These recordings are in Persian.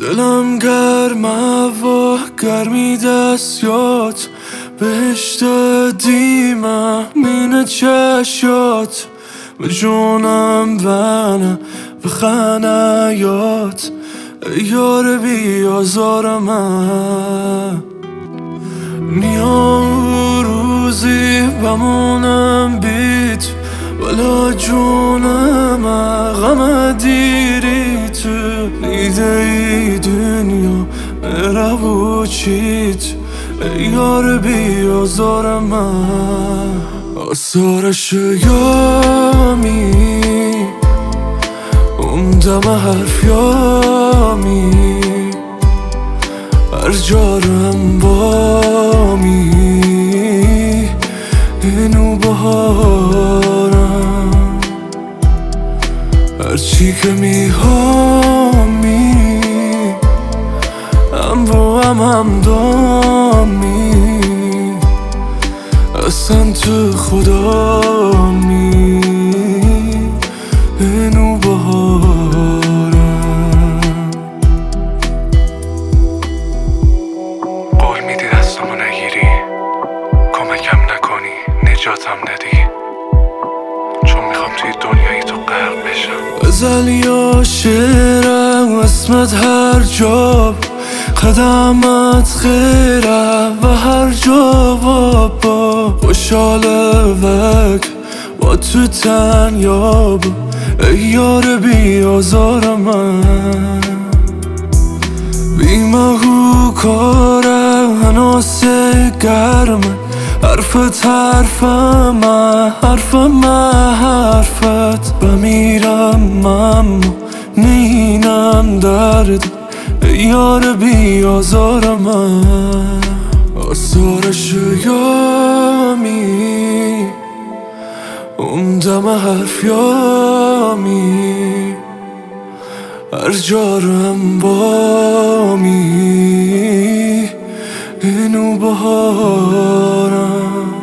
دلم گرمه و گرمی دستیات بهشت دیمه مینه چشیات به جونم بنه به خنیات ای یار بیازار من. نیام روزی بمونم بیت ولا جونم غم دیری تو دیده ای دنیا میره و چیت ای یار بیازار من. آثارش یامی اون دم حرف یامی هر جارم بامی اینو بهارم هرچی که میهامی هم با هم دامی اصلا تو خدامی اینو بهارم. قول میدی دستمو نگیری کمکم نکنی نجاتم ندی چون میخوام توی دنیای تو غرق بشم. غزل یا شعرم اسمت هر جا قدمت خیره و هر جا بابا خوشحاله وک با تو تنیا با ای یار بیازار من. بیمهو کاره هناسه گرمه حرفت حرفمه حرفمه حرفت بمیرم اما نینم درد ای یار بیازار من. آثارش یامی اون دم حرف یامی هر جارم بامی اینو بهارم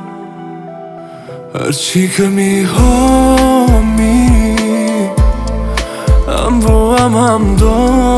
هرچی که میهامی هم با هم دامی